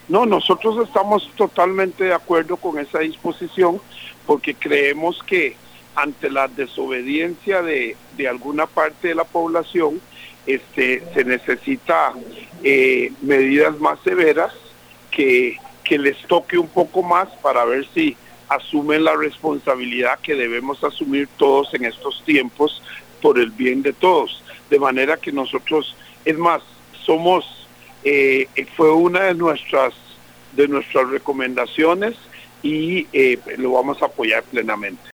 No, nosotros estamos totalmente de acuerdo con esa disposición porque creemos que ante la desobediencia de alguna parte de la población, se necesita medidas más severas que les toque un poco más para ver si asumen la responsabilidad que debemos asumir todos en estos tiempos por el bien de todos. De manera que nosotros, es más, fue una de nuestras recomendaciones y lo vamos a apoyar plenamente.